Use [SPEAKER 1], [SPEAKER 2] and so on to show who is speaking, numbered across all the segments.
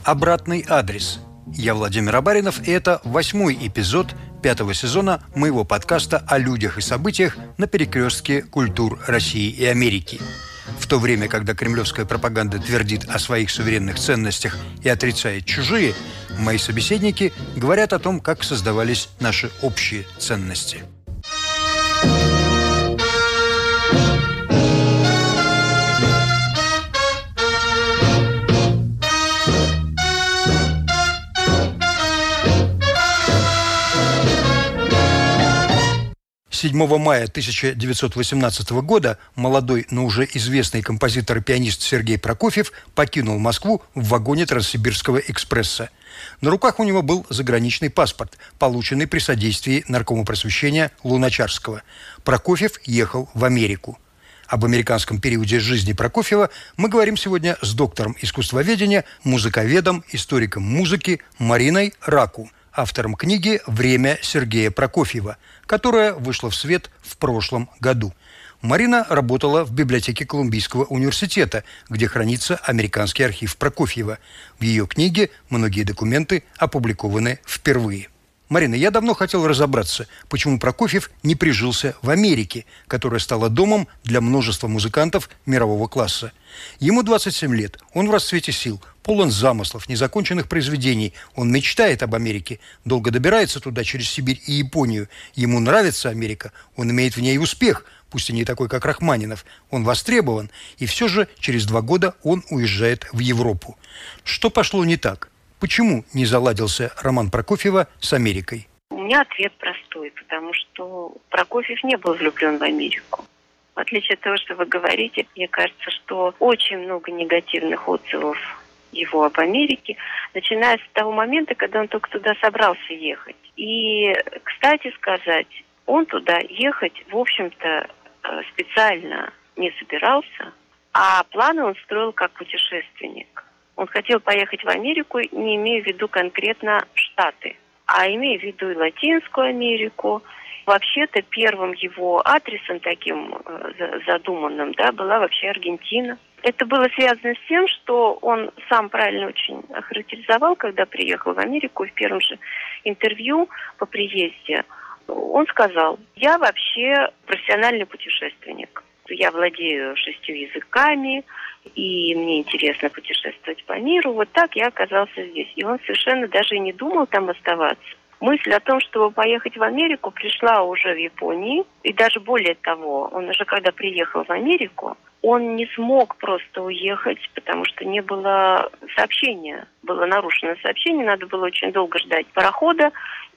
[SPEAKER 1] «Обратный адрес». Я Владимир Абаринов, и это 8-й эпизод 5-го сезона моего подкаста о людях и событиях на перекрестке культур России и Америки. В то время, когда кремлевская пропаганда твердит о своих суверенных ценностях и отрицает чужие, мои собеседники говорят о том, как создавались наши общие ценности. 7 мая 1918 года молодой, но уже известный композитор и пианист Сергей Прокофьев покинул Москву в вагоне Транссибирского экспресса. На руках у него был заграничный паспорт, полученный при содействии наркома просвещения Луначарского. Прокофьев ехал в Америку. Об американском периоде жизни Прокофьева мы говорим сегодня с доктором искусствоведения, музыковедом, историком музыки Мариной Раку, автором книги «Время Сергея Прокофьева», которая вышла в свет в прошлом году. Марина работала в библиотеке Колумбийского университета, где хранится американский архив Прокофьева. В ее книге многие документы опубликованы впервые. Марина, я давно хотел разобраться, почему Прокофьев не прижился в Америке, которая стала домом для множества музыкантов мирового класса. Ему 27 лет, он в расцвете сил, полон замыслов, незаконченных произведений. Он мечтает об Америке, долго добирается туда через Сибирь и Японию. Ему нравится Америка, он имеет в ней успех, пусть и не такой, как Рахманинов. Он востребован, и все же через 2 года он уезжает в Европу. Что пошло не так? Почему не заладился роман Прокофьева с Америкой?
[SPEAKER 2] У меня ответ простой, потому что Прокофьев не был влюблен в Америку. В отличие от того, что вы говорите, мне кажется, что очень много негативных отзывов его об Америке, начиная с того момента, когда он только туда собрался ехать. И, кстати сказать, он туда ехать, в общем-то, специально не собирался, а планы он строил как путешественник. Он хотел поехать в Америку, не имея в виду конкретно Штаты, а имея в виду и Латинскую Америку. Вообще-то первым его адресом таким задуманным, была вообще Аргентина. Это было связано с тем, что он сам правильно очень охарактеризовал, когда приехал в Америку, в первом же интервью по приезде. Он сказал: «Я вообще профессиональный путешественник. Я владею 6 языками, и мне интересно путешествовать по миру. Вот так я оказался здесь». И он совершенно даже и не думал там оставаться. Мысль о том, чтобы поехать в Америку, пришла уже в Японии. И даже более того, он уже когда приехал в Америку, он не смог просто уехать, потому что не было сообщения. Было нарушено сообщение, надо было очень долго ждать парохода.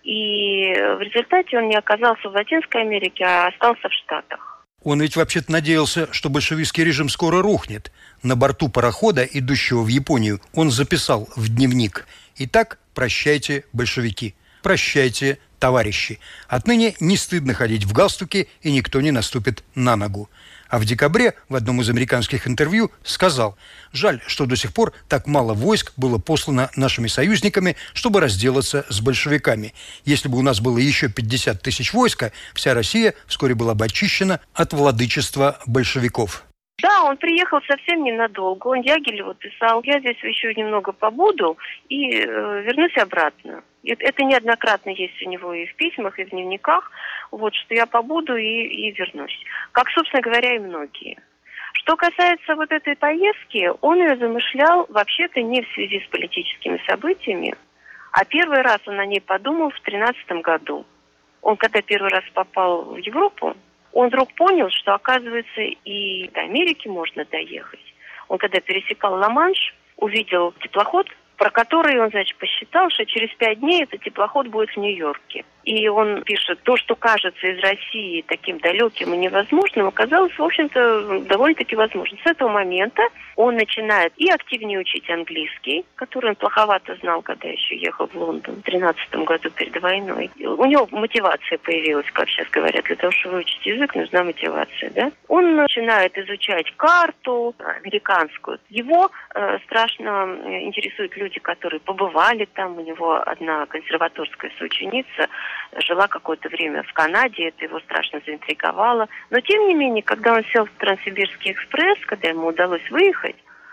[SPEAKER 2] И в результате он не оказался в Латинской Америке, а остался в Штатах.
[SPEAKER 1] Он ведь вообще-то надеялся, что большевистский режим скоро рухнет. На борту парохода, идущего в Японию, он записал в дневник: «Итак, прощайте, большевики, прощайте, товарищи. Отныне не стыдно ходить в галстуке, и никто не наступит на ногу». А в декабре в одном из американских интервью сказал: «Жаль, что до сих пор так мало войск было послано нашими союзниками, чтобы разделаться с большевиками. Если бы у нас было еще 50 тысяч войска, вся Россия вскоре была бы очищена от владычества большевиков».
[SPEAKER 2] Да, он приехал совсем ненадолго. Он Дягилеву писал: «Я здесь еще немного побуду и вернусь обратно». Это неоднократно есть у него и в письмах, и в дневниках, что я побуду и вернусь. Как, собственно говоря, и многие. Что касается вот этой поездки, он ее замышлял вообще-то не в связи с политическими событиями, а первый раз он о ней подумал в 2013 году. Он, когда первый раз попал в Европу, он вдруг понял, что, оказывается, и до Америки можно доехать. Он, когда пересекал Ла-Манш, увидел теплоход, про который он, посчитал, что через 5 дней этот теплоход будет в Нью-Йорке. И он пишет: то, что кажется из России таким далеким и невозможным, оказалось, в общем-то, довольно-таки возможным. С этого момента он начинает и активнее учить английский, который он плоховато знал, когда еще ехал в Лондон в 2013 году перед войной. У него мотивация появилась, как сейчас говорят, для того, чтобы выучить язык, нужна мотивация, да? Он начинает изучать карту американскую. Его страшно интересуют люди, которые побывали там. У него одна консерваторская соученица жила какое-то время в Канаде, это его страшно заинтриговало. Но, тем не менее, когда он сел в Транссибирский экспресс, когда ему удалось выехать,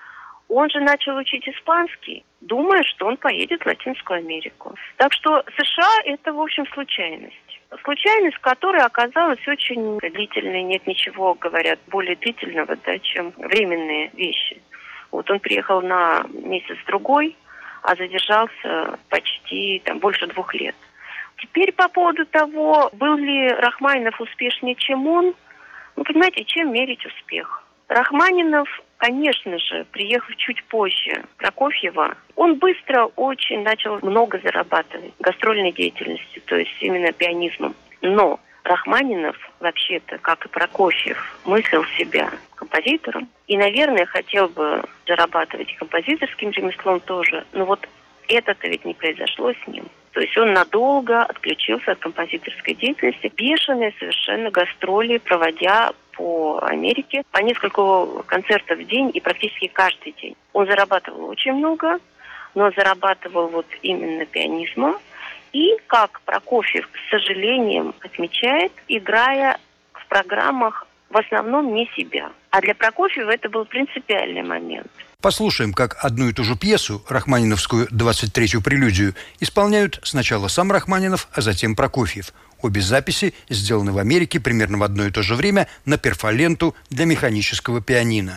[SPEAKER 2] Он же начал учить испанский, думая, что он поедет в Латинскую Америку. Так что США – это, в общем, случайность. Случайность, которая оказалась очень длительной. Нет ничего, говорят, более длительного, да, чем временные вещи. Вот он приехал на месяц-другой, а задержался почти больше 2 лет. Теперь по поводу того, был ли Рахманинов успешнее, чем он, понимаете, чем мерить успех? Рахманинов, конечно же, приехав чуть позже Прокофьева, он быстро очень начал много зарабатывать гастрольной деятельностью, то есть именно пианизмом. Но Рахманинов, вообще-то, как и Прокофьев, мыслил себя композитором и, наверное, хотел бы зарабатывать композиторским ремеслом тоже. Но вот это-то ведь не произошло с ним. То есть он надолго отключился от композиторской деятельности, бешеные совершенно гастроли, проводя по Америке по несколько концертов в день и практически каждый день. Он зарабатывал очень много, но зарабатывал вот именно пианизмом. И, как Прокофьев, с сожалением отмечает, играя в программах в основном не себя. А для Прокофьева это был принципиальный момент.
[SPEAKER 1] Послушаем, как одну и ту же пьесу, рахманиновскую 23-ю прелюдию, исполняют сначала сам Рахманинов, а затем Прокофьев. Обе записи сделаны в Америке примерно в одно и то же время на перфоленту для механического пианино.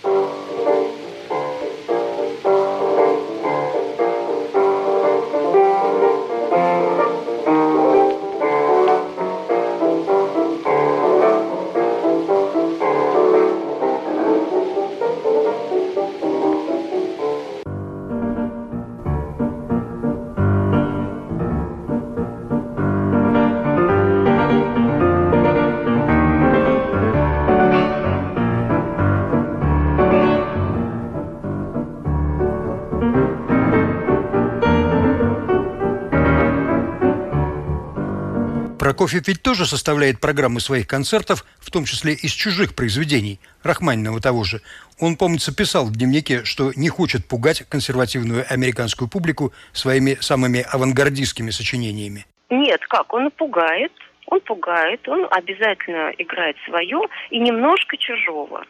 [SPEAKER 1] Прокофьев ведь тоже составляет программы своих концертов, в том числе из чужих произведений, Рахманинова того же. Он, помнится, писал в дневнике, что не хочет пугать консервативную американскую публику своими самыми авангардистскими сочинениями.
[SPEAKER 2] Нет, как? Он пугает, он обязательно играет свое и немножко чужого.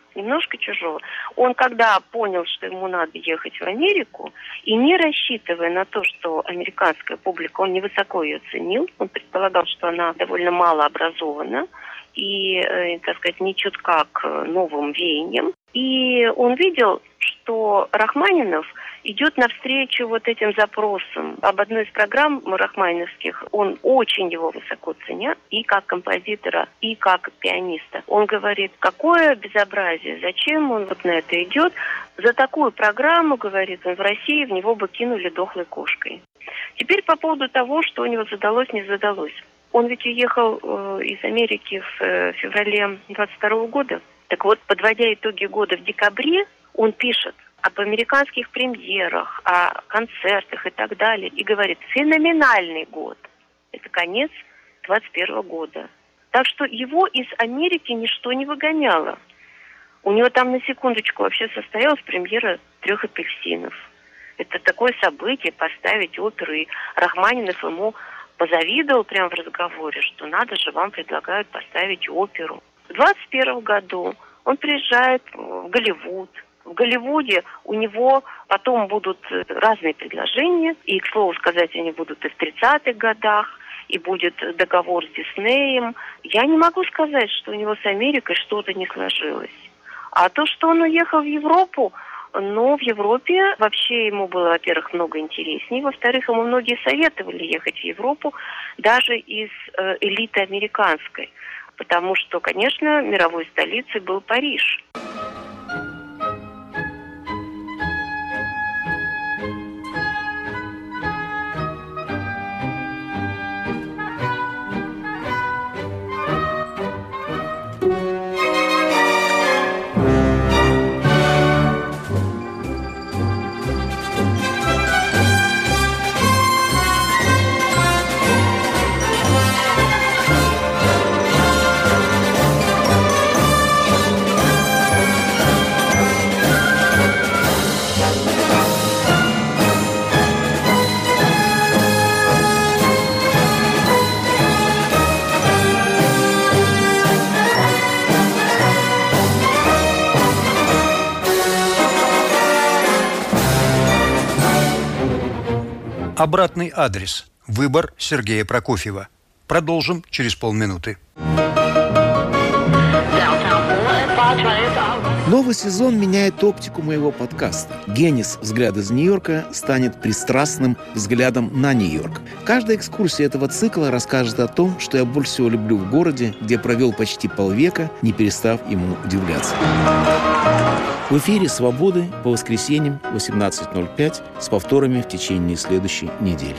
[SPEAKER 2] Он, когда понял, что ему надо ехать в Америку, и не рассчитывая на то, что американская публика, он невысоко ее ценил, он предполагал, что она довольно мало образована и, так сказать, не чутка к новым веяниям. И он видел, что Рахманинов идет навстречу вот этим запросам. Об одной из программ рахманиновских он очень его высоко ценит, и как композитора, и как пианиста. Он говорит, какое безобразие, зачем он вот на это идет? За такую программу, говорит он, в России в него бы кинули дохлой кошкой. Теперь по поводу того, что у него задалось, не задалось. Он ведь уехал из Америки в феврале 22 года. Так вот, подводя итоги года в декабре, он пишет об американских премьерах, о концертах и так далее. И говорит, феноменальный год. Это конец 21 года. Так что его из Америки ничто не выгоняло. У него там на секундочку вообще состоялась премьера «Трех апельсинов». Это такое событие, поставить оперу. И Рахманинов ему позавидовал прямо в разговоре, что надо же, вам предлагают поставить оперу. В 21 году он приезжает в Голливуд. В Голливуде у него потом будут разные предложения, и, к слову сказать, они будут и в 30-х годах, и будет договор с Диснеем. Я не могу сказать, что у него с Америкой что-то не сложилось. А то, что он уехал в Европу, в Европе вообще ему было, во-первых, много интереснее, во-вторых, ему многие советовали ехать в Европу, даже из элиты американской, потому что, конечно, мировой столицей был Париж.
[SPEAKER 1] Обратный адрес. Выбор Сергея Прокофьева. Продолжим через полминуты.
[SPEAKER 3] Новый сезон меняет оптику моего подкаста. Генис «Взгляд из Нью-Йорка» станет пристрастным взглядом на Нью-Йорк. Каждая экскурсия этого цикла расскажет о том, что я больше всего люблю в городе, где провел почти полвека, не перестав ему удивляться. В эфире «Свободы» по воскресеньям 18:05 с повторами в течение следующей недели.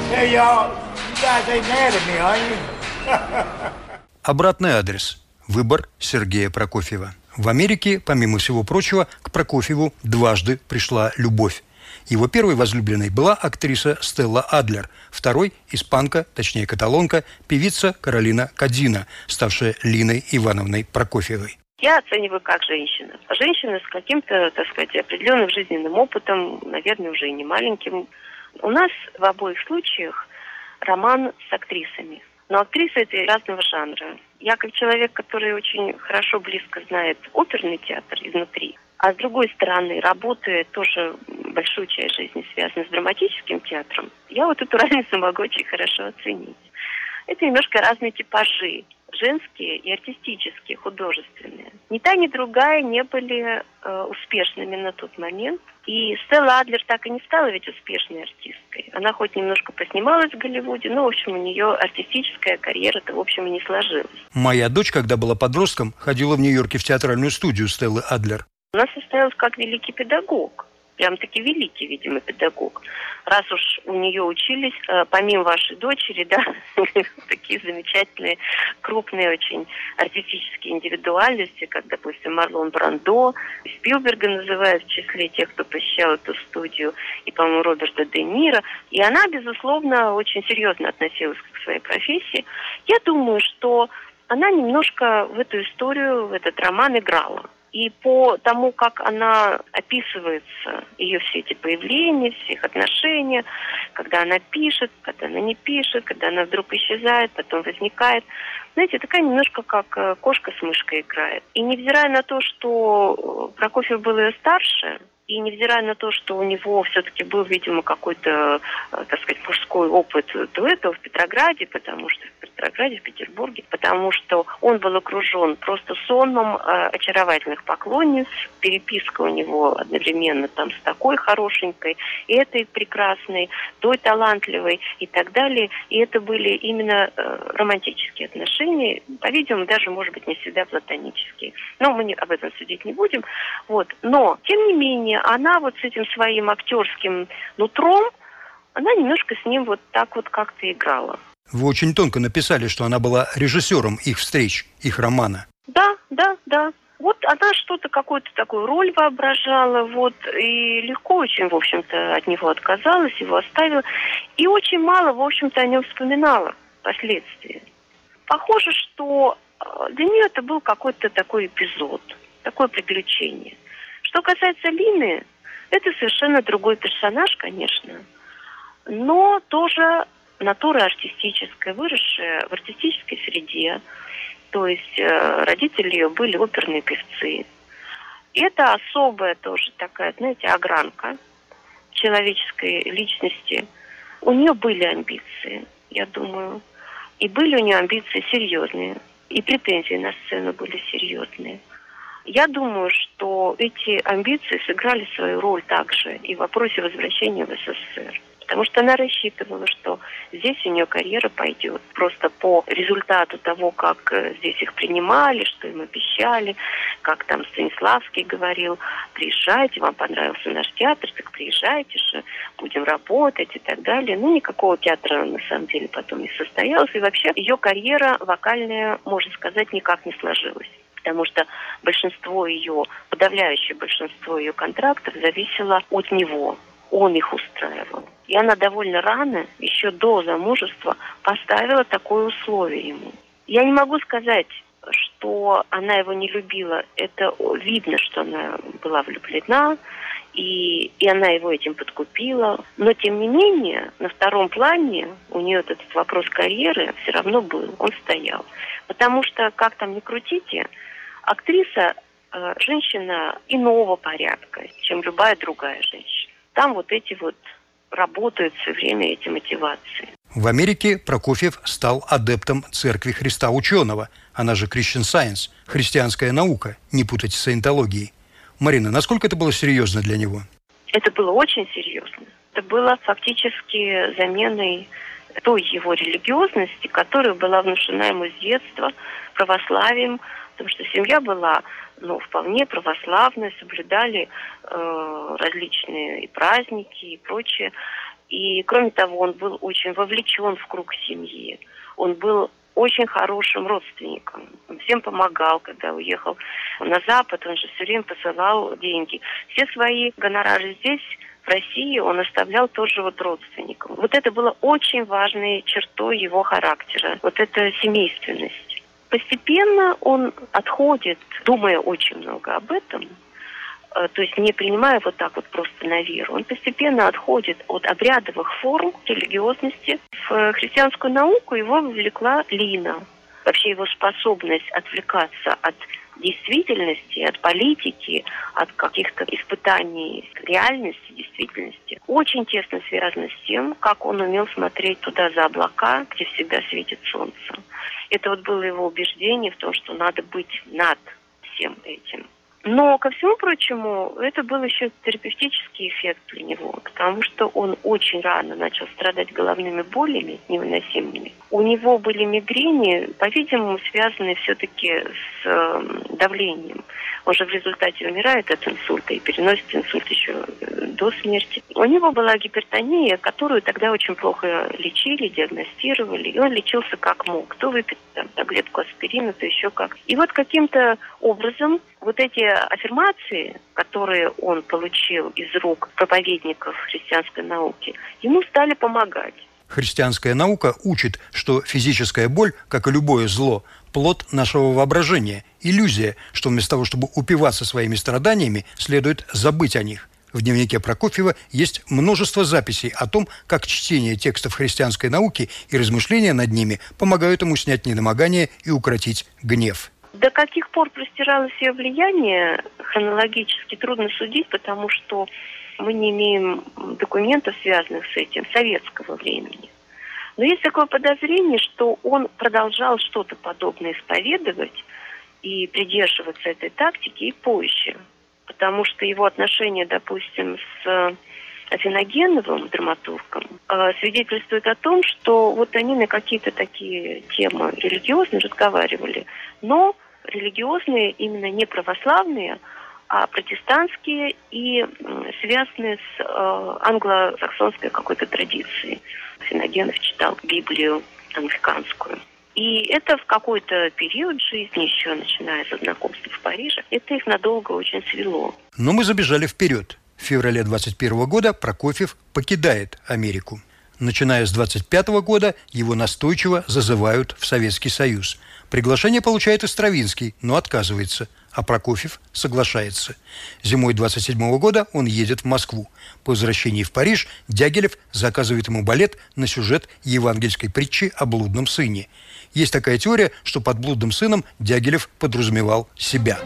[SPEAKER 1] Обратный адрес. Выбор Сергея Прокофьева. В Америке, помимо всего прочего, к Прокофьеву дважды пришла любовь. Его первой возлюбленной была актриса Стелла Адлер, второй – испанка, точнее каталонка, певица Каролина Кадзина, ставшая Линой Ивановной Прокофьевой.
[SPEAKER 2] Я оцениваю как женщина. Женщина с каким-то, так сказать, определенным жизненным опытом, наверное, уже и не маленьким. У нас в обоих случаях роман с актрисами. Но актрисы это разного жанра. Я как человек, который очень хорошо, близко знает оперный театр изнутри, а с другой стороны, работая тоже большую часть жизни связана с драматическим театром, я вот эту разницу могу очень хорошо оценить. Это немножко разные типажи. Женские и артистические, художественные. Ни та, ни другая не были успешными на тот момент. И Стелла Адлер так и не стала ведь успешной артисткой. Она хоть немножко поснималась в Голливуде, но, в общем, у нее артистическая карьера-то, в общем, и не сложилась.
[SPEAKER 1] Моя дочь, когда была подростком, ходила в Нью-Йорке в театральную студию Стеллы Адлер.
[SPEAKER 2] Она состоялась как великий педагог. Прям-таки великий, видимо, педагог. Раз уж у нее учились, помимо вашей дочери, да, такие замечательные, крупные очень артистические индивидуальности, как, допустим, Марлон Брандо, Спилберга называют в числе тех, кто посещал эту студию, и, по-моему, Роберта Де Ниро. И она, безусловно, очень серьезно относилась к своей профессии. Я думаю, что она немножко в эту историю, в этот роман играла. И по тому, как она описывается, ее все эти появления, все их отношения, когда она пишет, когда она не пишет, когда она вдруг исчезает, потом возникает. Знаете, такая немножко как кошка с мышкой играет. И невзирая на то, что Прокофьев был ее старше, и невзирая на то, что у него все-таки был, видимо, какой-то, так сказать, мужской опыт до этого в Петрограде, в Петербурге, потому что он был окружен просто сонмом очаровательных поклонниц, переписка у него одновременно там с такой хорошенькой, и этой прекрасной, той талантливой и так далее. И это были именно романтические отношения, по-видимому, даже, может быть, не всегда платонические. Но мы об этом судить не будем. Вот. Но, тем не менее, она вот с этим своим актерским нутром, она немножко с ним вот так вот как-то играла.
[SPEAKER 1] Вы очень тонко написали, что она была режиссером их встреч, их романа.
[SPEAKER 2] Да. Вот она что-то, какую-то такую роль воображала, вот, и легко очень, в общем-то, от него отказалась, его оставила, и очень мало, в общем-то, о нем вспоминала впоследствии. Похоже, что для нее это был какой-то такой эпизод, такое приключение. Что касается Лины, это совершенно другой персонаж, конечно, но тоже натура артистическая, выросшая в артистической среде. То есть родители ее были оперные певцы. И это особая тоже такая, знаете, огранка человеческой личности. У нее были амбиции, я думаю. И были у нее амбиции серьезные. И претензии на сцену были серьезные. Я думаю, что эти амбиции сыграли свою роль также и в вопросе возвращения в СССР. Потому что она рассчитывала, что здесь у нее карьера пойдет. Просто по результату того, как здесь их принимали, что им обещали, как там Станиславский говорил: приезжайте, вам понравился наш театр, так приезжайте же, будем работать и так далее. Ну, никакого театра на самом деле потом не состоялось. И вообще ее карьера вокальная, можно сказать, никак не сложилась. Потому что подавляющее большинство ее контрактов зависело от него. Он их устраивал. И она довольно рано, еще до замужества, поставила такое условие ему. Я не могу сказать, что она его не любила. Это видно, что она была влюблена, и она его этим подкупила. Но, тем не менее, на втором плане у нее этот вопрос карьеры все равно был, он стоял. Потому что, как там ни крутите, актриса женщина иного порядка, чем любая другая женщина. Там вот эти вот работают все время эти мотивации.
[SPEAKER 1] В Америке Прокофьев стал адептом Церкви Христа Ученого, она же Christian Science, христианская наука, не путать с саентологией. Марина, насколько это было серьезно для него?
[SPEAKER 2] Это было очень серьезно. Это было фактически заменой той его религиозности, которая была внушена ему с детства православием, потому что семья была вполне православная, соблюдали различные и праздники и прочее. И, кроме того, он был очень вовлечен в круг семьи. Он был очень хорошим родственником. Он всем помогал, когда уехал на Запад, он же все время посылал деньги. Все свои гонорары здесь, в России, он оставлял тоже родственникам. Вот это было очень важной чертой его характера, вот эта семейственность. Постепенно он отходит, думая очень много об этом, то есть не принимая вот так вот просто на веру. Он постепенно отходит от обрядовых форм религиозности. В христианскую науку его вовлекла Лина. Вообще его способность отвлекаться от действительности, от политики, от каких-то испытаний реальности, действительности, очень тесно связано с тем, как он умел смотреть туда за облака, где всегда светит солнце. Это вот было его убеждение в том, что надо быть над всем этим. Но, ко всему прочему, это был еще терапевтический эффект для него, потому что он очень рано начал страдать головными болями невыносимыми. У него были мигрени, по-видимому, связанные все-таки с давлением. Он же в результате умирает от инсульта и переносит инсульт еще до смерти. У него была гипертония, которую тогда очень плохо лечили, диагностировали, и он лечился как мог. То выпить таблетку аспирина, то еще как. И вот каким-то образом вот эти аффирмации, которые он получил из рук проповедников христианской науки, ему стали помогать.
[SPEAKER 1] Христианская наука учит, что физическая боль, как и любое зло, плод нашего воображения, иллюзия, что вместо того, чтобы упиваться своими страданиями, следует забыть о них. В дневнике Прокофьева есть множество записей о том, как чтение текстов христианской науки и размышления над ними помогают ему снять недомогание и укротить гнев.
[SPEAKER 2] До каких пор простиралось ее влияние, хронологически трудно судить, потому что мы не имеем документов, связанных с этим, советского времени. Но есть такое подозрение, что он продолжал что-то подобное исповедовать и придерживаться этой тактики и позже. Потому что его отношения, допустим, с Афиногеновым, драматургом, свидетельствуют о том, что вот они на какие-то такие темы религиозные разговаривали, но религиозные именно не православные, а протестантские и связанные с англосаксонской какой-то традицией. Афиногенов читал Библию англиканскую. И это в какой-то период жизни, еще начиная со знакомства в Париже, это их надолго очень свело.
[SPEAKER 1] Но мы забежали вперед. В феврале 21 года Прокофьев покидает Америку. Начиная с 25 года его настойчиво зазывают в Советский Союз. Приглашение получает и Стравинский, но отказывается, а Прокофьев соглашается. Зимой 27 года он едет в Москву. По возвращении в Париж Дягилев заказывает ему балет на сюжет евангельской притчи о блудном сыне. Есть такая теория, что под блудным сыном Дягилев подразумевал себя.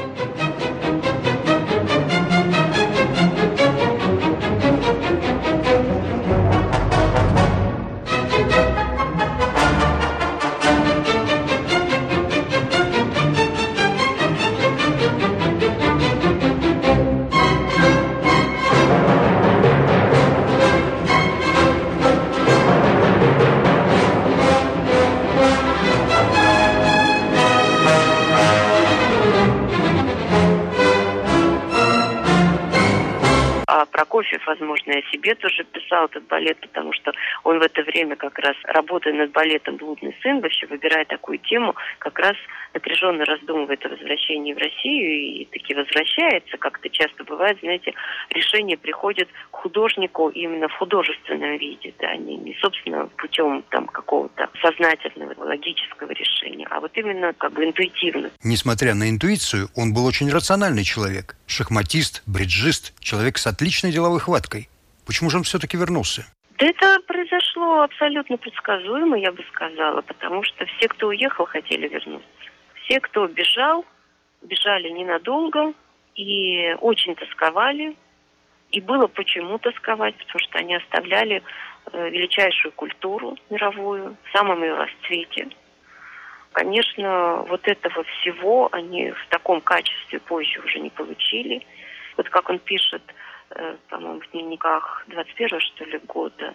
[SPEAKER 2] Прокофьев, возможно, и о себе тоже писал этот балет, потому что он в это время как раз, работая над балетом «Блудный сын», вообще выбирая такую тему, как раз напряженно раздумывает о возвращении в Россию и таки возвращается. Как это часто бывает, знаете, решение приходит к художнику именно в художественном виде, да, не собственно, путем там какого-то сознательного, логического решения, а вот именно как бы интуитивно.
[SPEAKER 1] Несмотря на интуицию, он был очень рациональный человек. Шахматист, бриджист, человек с отличной деловой хваткой. Почему же он все-таки вернулся?
[SPEAKER 2] Да это произошло абсолютно предсказуемо, я бы сказала, потому что все, кто уехал, хотели вернуться. Все, кто бежал, бежали ненадолго и очень тосковали И было почему тосковать, потому что они оставляли величайшую культуру мировую в самом ее расцвете. Конечно, вот этого всего они в таком качестве позже уже не получили. Вот как он пишет, по-моему, в дневниках 21-го, что ли, года,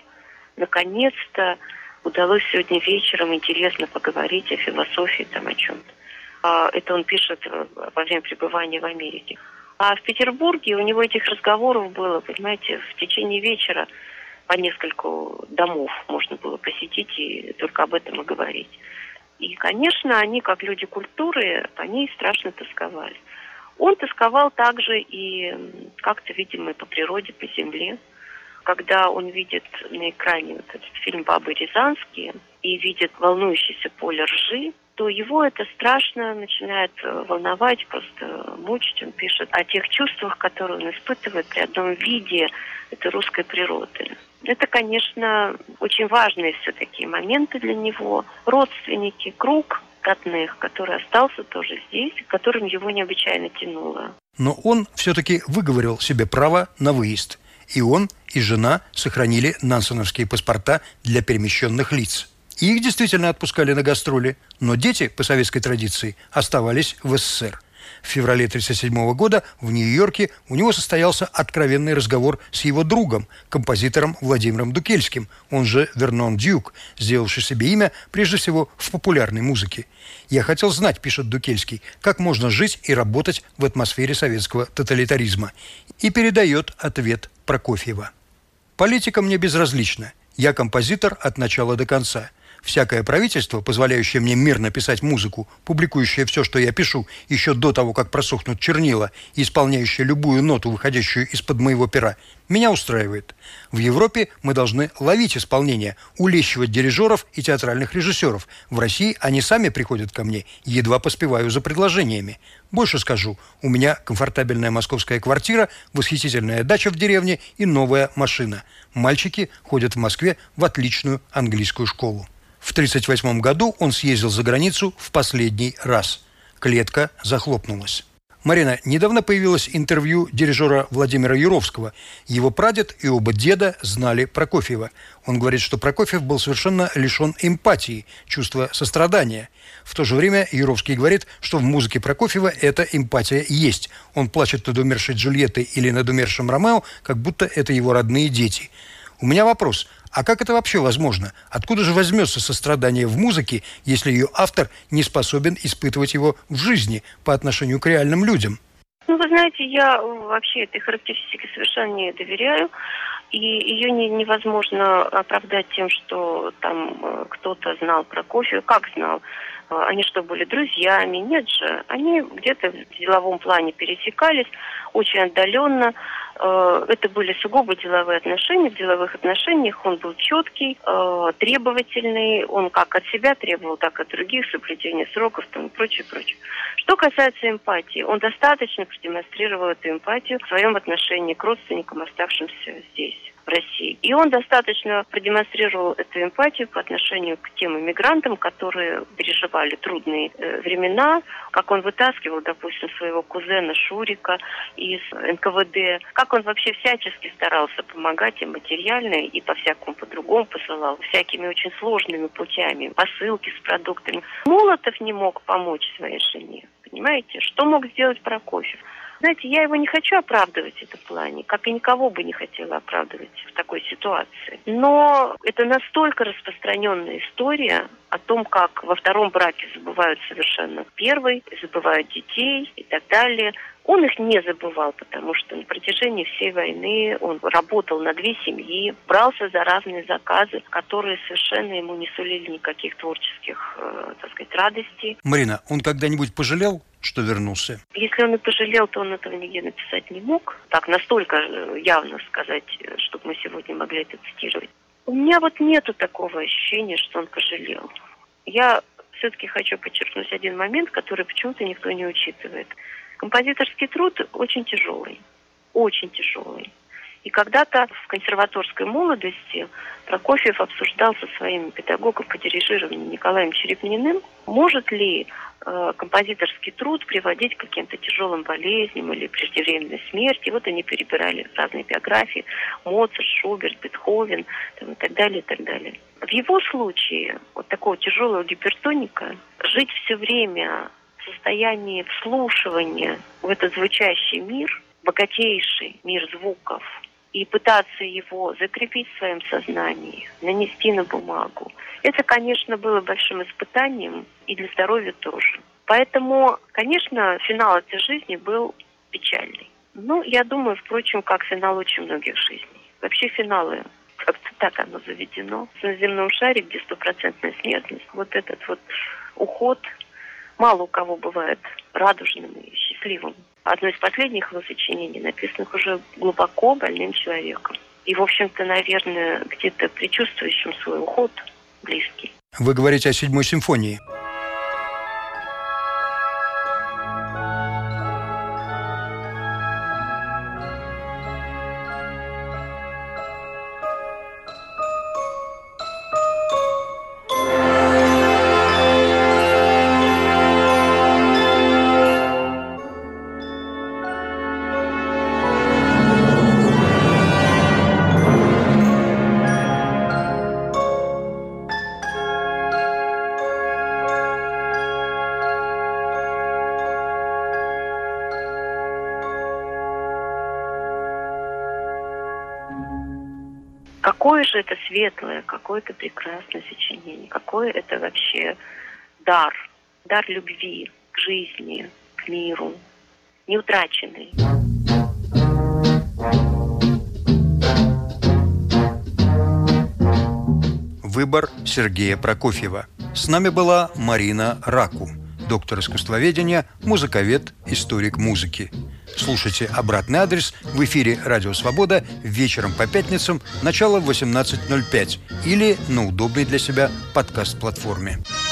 [SPEAKER 2] наконец-то удалось сегодня вечером интересно поговорить о философии, там, о чем-то. Это он пишет во время пребывания в Америке. А в Петербурге у него этих разговоров было, понимаете, в течение вечера по нескольку домов можно было посетить и только об этом и говорить. И, конечно, они, как люди культуры, они страшно тосковали. Он тосковал также и как-то, видимо, по природе, по земле. Когда он видит на экране вот этот фильм «Бабы Рязанские» и видит волнующееся поле ржи, то его это страшно начинает волновать, просто мучить. Он пишет о тех чувствах, которые он испытывает при одном виде этой русской природы. Это, конечно, очень важные все-таки моменты для него. Родственники, круг родных, который остался тоже здесь, которым его необычайно тянуло.
[SPEAKER 1] Но он все-таки выговорил себе право на выезд. И он, и жена сохранили нансеновские паспорта для перемещенных лиц. И их действительно отпускали на гастроли, но дети, по советской традиции, оставались в СССР. В феврале 1937 года в Нью-Йорке у него состоялся откровенный разговор с его другом, композитором Владимиром Дукельским, он же Вернон Дьюк, сделавший себе имя прежде всего в популярной музыке. «Я хотел знать, – пишет Дукельский, – как можно жить и работать в атмосфере советского тоталитаризма». И передает ответ Прокофьева. «Политика мне безразлична. Я композитор от начала до конца. Всякое правительство, позволяющее мне мирно писать музыку, публикующее все, что я пишу, еще до того, как просохнут чернила, и исполняющее любую ноту, выходящую из-под моего пера, меня устраивает. В Европе мы должны ловить исполнение, улещивать дирижеров и театральных режиссеров. В России они сами приходят ко мне, едва поспеваю за предложениями. Больше скажу, у меня комфортабельная московская квартира, восхитительная дача в деревне и новая машина. Мальчики ходят в Москве в отличную английскую школу». В 1938 году он съездил за границу в последний раз. Клетка захлопнулась. Марина, недавно появилось интервью дирижера Владимира Юровского. Его прадед и оба деда знали Прокофьева. Он говорит, что Прокофьев был совершенно лишен эмпатии, чувства сострадания. В то же время Юровский говорит, что в музыке Прокофьева эта эмпатия есть. Он плачет над умершей Джульеттой или над умершим Ромео, как будто это его родные дети. У меня вопрос. А как это вообще возможно? Откуда же возьмется сострадание в музыке, если ее автор не способен испытывать его в жизни по отношению к реальным людям?
[SPEAKER 2] Ну, вы знаете, я вообще этой характеристике совершенно не доверяю. И ее невозможно оправдать тем, что там кто-то знал Прокофьева. Как знал? Они что, были друзьями? Нет же. Они где-то в деловом плане пересекались, очень отдаленно. Это были сугубо деловые отношения. В деловых отношениях он был четкий, требовательный. Он как от себя требовал, так и от других, соблюдение сроков там, и прочее, прочее. Что касается эмпатии, он достаточно продемонстрировал эту эмпатию в своем отношении к родственникам, оставшимся здесь, в России. И он достаточно продемонстрировал эту эмпатию по отношению к тем иммигрантам, которые переживали трудные времена, как он вытаскивал, допустим, своего кузена Шурика из НКВД, как он вообще всячески старался помогать им материально и по-всякому по-другому посылал, всякими очень сложными путями, посылки с продуктами. Молотов не мог помочь своей жене, понимаете? Что мог сделать Прокофьев? Знаете, я его не хочу оправдывать в этом плане, как и никого бы не хотела оправдывать в такой ситуации. Но это настолько распространенная история о том, как во втором браке забывают совершенно первый, забывают детей и так далее. Он их не забывал, потому что на протяжении всей войны он работал на две семьи, брался за разные заказы, которые совершенно ему не сулили никаких творческих, радостей.
[SPEAKER 1] Марина, он когда-нибудь пожалел, что вернулся?
[SPEAKER 2] Если он и пожалел, то он этого нигде написать не мог. Так, настолько явно сказать, чтобы мы сегодня могли это цитировать. У меня вот нету такого ощущения, что он пожалел. Я все-таки хочу подчеркнуть один момент, который почему-то никто не учитывает. Композиторский труд очень тяжелый. Очень тяжелый. И когда-то в консерваторской молодости Прокофьев обсуждал со своим педагогом по дирижированию Николаем Черепниным Может ли композиторский труд приводить к каким-то тяжелым болезням или преждевременной смерти? Вот они перебирали разные биографии: Моцарт, Шуберт, Бетховен, там, и так далее, и так далее. В его случае, вот такого тяжелого гипертоника, жить все время в состоянии вслушивания в этот звучащий мир, богатейший мир звуков, и пытаться его закрепить в своем сознании, нанести на бумагу, это, конечно, было большим испытанием и для здоровья тоже. Поэтому, конечно, финал этой жизни был печальный. Ну, я думаю, впрочем, как финал очень многих жизней. Вообще финалы, как-то так оно заведено. На земном шаре, где 100% смертность, вот этот вот уход мало у кого бывает радужным и счастливым. Одно из последних его сочинений, написанных уже глубоко больным человеком. И, в общем-то, наверное, где-то предчувствующим свой уход близкий.
[SPEAKER 1] Вы говорите о 7-й симфонии.
[SPEAKER 2] Какое же это светлое, какое это прекрасное сочинение, какой это вообще дар любви к жизни, к миру, неутраченный.
[SPEAKER 1] Выбор Сергея Прокофьева. С нами была Марина Раку, доктор искусствоведения, музыковед, историк музыки. Слушайте «Обратный адрес» в эфире «Радио Свобода» вечером по пятницам, начало в 18:05 или на удобной для себя подкаст-платформе.